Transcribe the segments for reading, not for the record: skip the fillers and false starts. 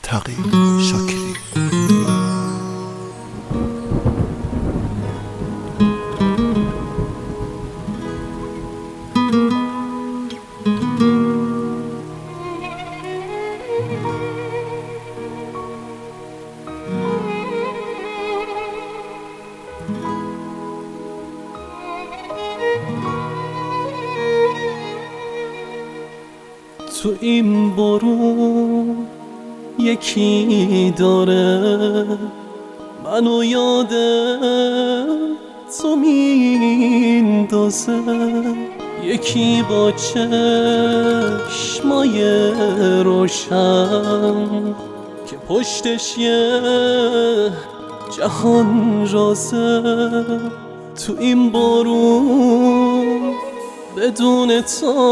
تقی شاکری. تو این بارون یکی داره منو یاد تو میندازه، یکی با چشمای روشن که پشتش یه جهان رازه. تو این بارون بدون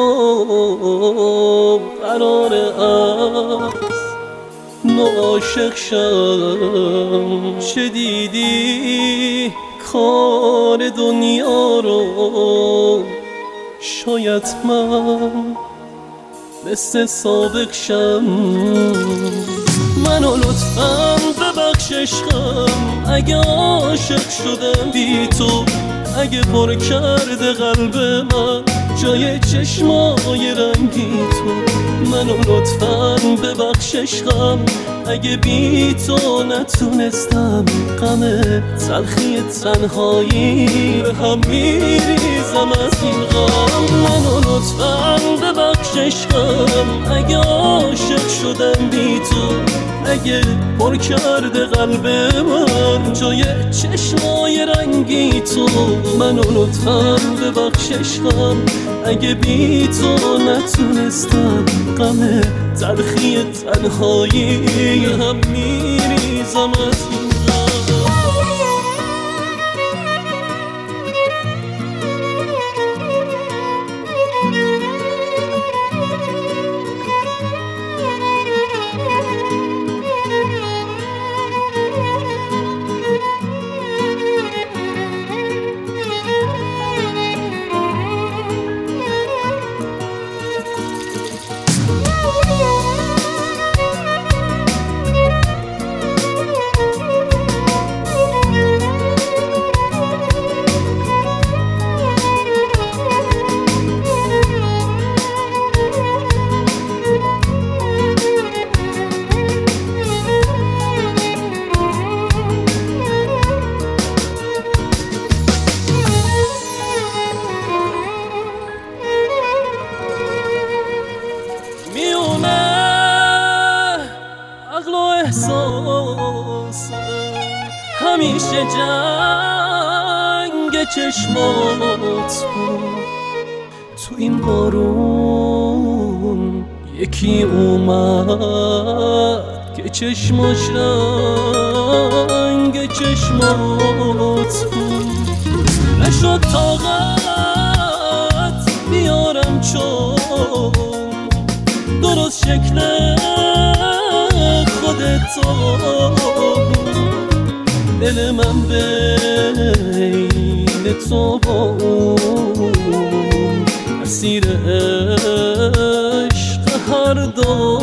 تو قراره از ما عاشق شم. شدیدی کار دنیا رو، شاید من مثل سابق شم. منو لطفاً ببخش عشقم اگه عاشق شدم بی تو، اگه پر کرده قلب من جای چشمای رنگی تو. منو لطفاً ببخش عشقم اگه بی تو نتونستم غم تلخی تنهایی به هم میریزم از این غم. منو لطفاً ببخش عشقم اگه عاشق شدم بی تو، اگه پر کرده قلب من جای چشمای رنگی تو. منو لطفاً ببخش عشقم اگه بی تو نتونستم غم تلخی تنهایی هم میریزم از این احساس همیشه جنگ چشمات بود. تو این بارون یکی اومد که چشماش رنگ چشمات بود. نشد طاقت بیارم چون درست شکل خودتو، دل من بین تو با اون مسیر عشق هر دو.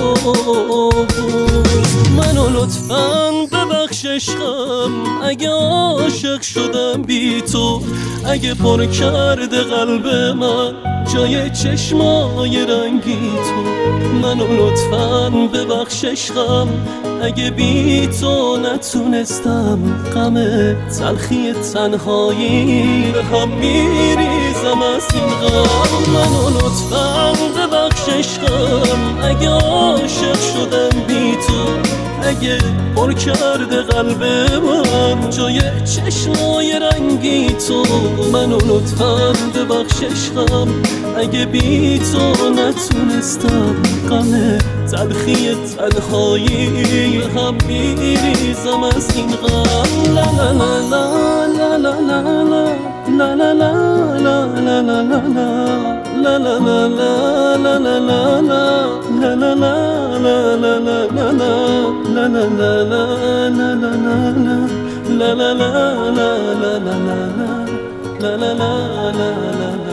منو لطفاً ببخش عشقم اگه عاشق شدم بی تو، اگه پر کرده قلب من جای چشمای رنگی تو. منو لطفاً ببخش عشقم اگه بی تو نتونستم غم تلخی تنهایی به هم میریزم از این غم. منو لطفاً ببخش عشقم اگه عاشق شدم بی تو، اگه پر کرده قلب من جای چشمای رنگی تو. منو لطفاً ببخش عشقم اگه بی تو نتونستم غم تلخی تنهایی هم میریزم از این غم. لا لا لا لا لا لا لا لا لا لا لا لا لا لا لا لا